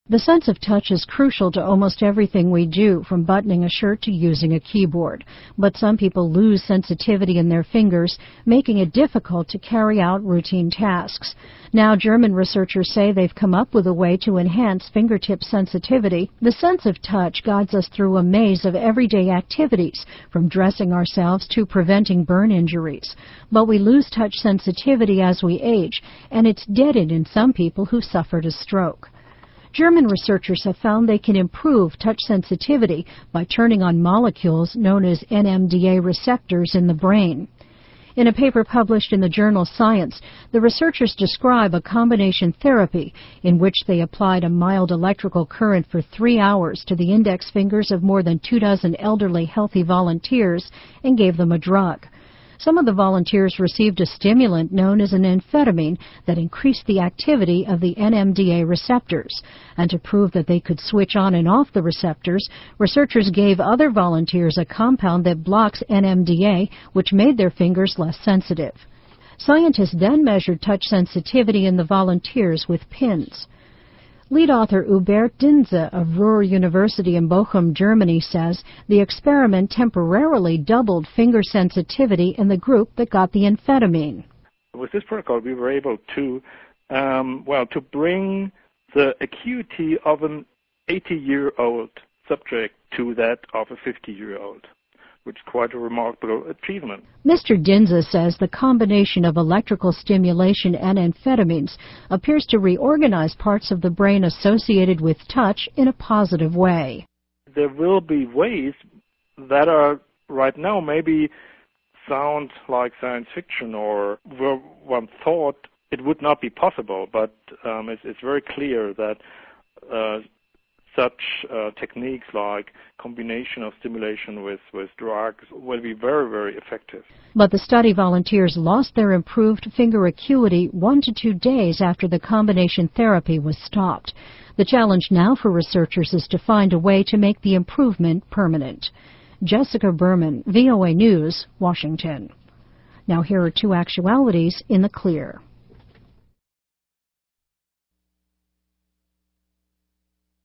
The sense of touch is crucial to almost everything we do, from buttoning a shirt to using a keyboard. But some people lose sensitivity in their fingers, making it difficult to carry out routine tasks. Now, German researchers say they've come up with a way to enhance fingertip sensitivity. The sense of touch guides us through a maze of everyday activities, from dressing ourselves to preventing burn injuries. But we lose touch sensitivity as we age, and it's deadened in some people who suffered a stroke. German researchers have found they can improve touch sensitivity by turning on molecules known as NMDA receptors in the brain. In a paper published in the journal Science, the researchers describe a combination therapy in which they applied a mild electrical current for 3 hours to the index fingers of more than 24 elderly healthy volunteers and gave them a drug. Some of the volunteers received a stimulant known as an amphetamine that increased the activity of the NMDA receptors. And to prove that they could switch on and off the receptors, researchers gave other volunteers a compound that blocks NMDA, which made their fingers less sensitive. Scientists then measured touch sensitivity in the volunteers with pins. Lead author Hubert Dinse of Ruhr University in Bochum, Germany, says the experiment temporarily doubled finger sensitivity in the group that got the amphetamine. With this protocol, we were able to bring the acuity of an 80-year-old subject to that of a 50-year-old, which is quite a remarkable achievement. Mr. Dinse says the combination of electrical stimulation and amphetamines appears to reorganize parts of the brain associated with touch in a positive way. There will be ways that are right now maybe sound like science fiction, or where one thought it would not be possible, but it's very clear that such techniques like combination of stimulation with drugs will be very, very effective. But the study volunteers lost their improved finger acuity 1 to 2 days after the combination therapy was stopped. The challenge now for researchers is to find a way to make the improvement permanent. Jessica Berman, VOA News, Washington. Now here are 2 actualities in the clear.